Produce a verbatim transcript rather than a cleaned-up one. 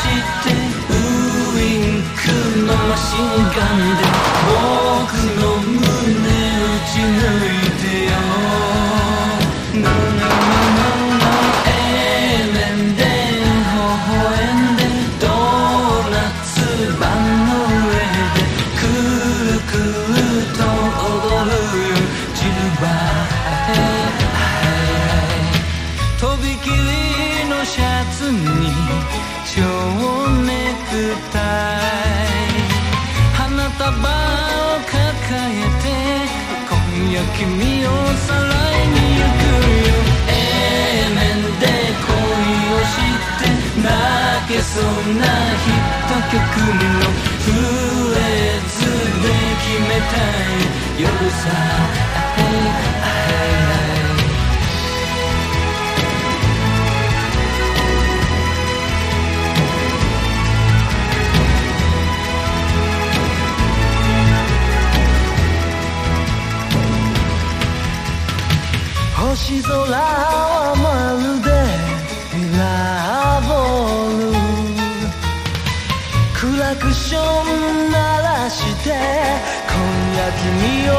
してウインクのマシンガンで僕の胸打ち抜いてよ。ぬぬぬぬぬえめんで微笑んでドーナツ盤の上でくるくると踊るよジルバー。とびきりのシャツに蝶ネクタイ花束を抱えて今夜君をさらいに行くよ。えめんで恋をして泣けそうなヒット曲のフレーズで決めたい夜さ。星空はまるでミラーボールクラクション鳴らして今夜君を